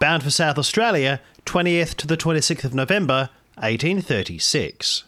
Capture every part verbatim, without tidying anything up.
bound for South Australia, twentieth to the twenty-sixth of November, eighteen thirty-six.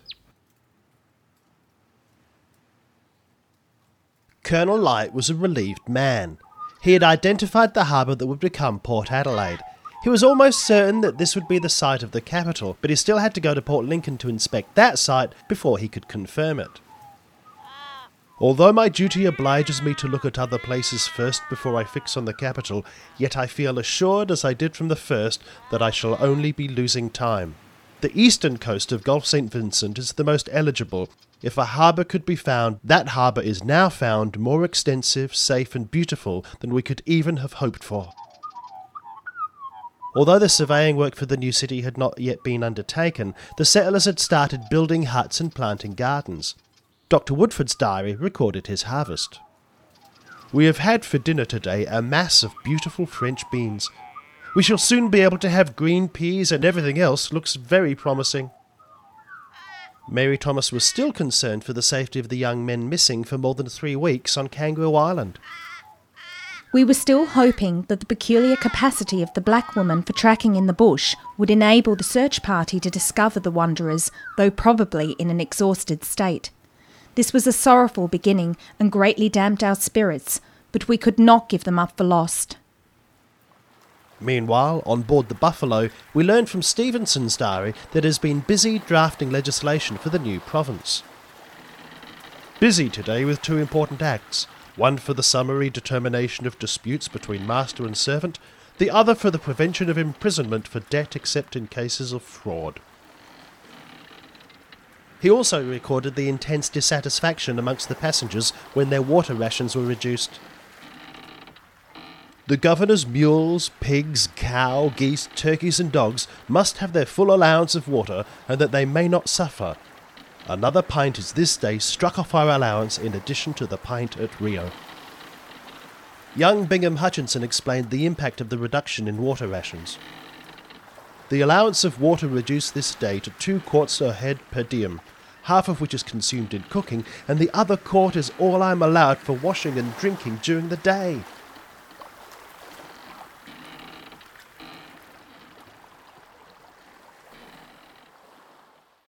Colonel Light was a relieved man. He had identified the harbour that would become Port Adelaide. He was almost certain that this would be the site of the capital, but he still had to go to Port Lincoln to inspect that site before he could confirm it. Although my duty obliges me to look at other places first before I fix on the capital, yet I feel assured, as I did from the first, that I shall only be losing time. The eastern coast of Gulf Saint Vincent is the most eligible. If a harbour could be found, that harbour is now found, more extensive, safe and beautiful than we could even have hoped for. Although the surveying work for the new city had not yet been undertaken, the settlers had started building huts and planting gardens. Doctor Woodford's diary recorded his harvest. We have had for dinner today a mass of beautiful French beans. We shall soon be able to have green peas, and everything else looks very promising. Mary Thomas was still concerned for the safety of the young men missing for more than three weeks on Kangaroo Island. We were still hoping that the peculiar capacity of the black woman for tracking in the bush would enable the search party to discover the wanderers, though probably in an exhausted state. This was a sorrowful beginning and greatly damped our spirits, but we could not give them up for lost. Meanwhile, on board the Buffalo, we learned from Stevenson's diary that he has been busy drafting legislation for the new province. Busy today with two important acts, one for the summary determination of disputes between master and servant, the other for the prevention of imprisonment for debt except in cases of fraud. He also recorded the intense dissatisfaction amongst the passengers when their water rations were reduced. The governor's mules, pigs, cow, geese, turkeys and dogs must have their full allowance of water, and that they may not suffer. Another pint is this day struck off our allowance in addition to the pint at Rio. Young Bingham Hutchinson explained the impact of the reduction in water rations. The allowance of water reduced this day to two quarts a head per diem, half of which is consumed in cooking, and the other quart is all I am allowed for washing and drinking during the day.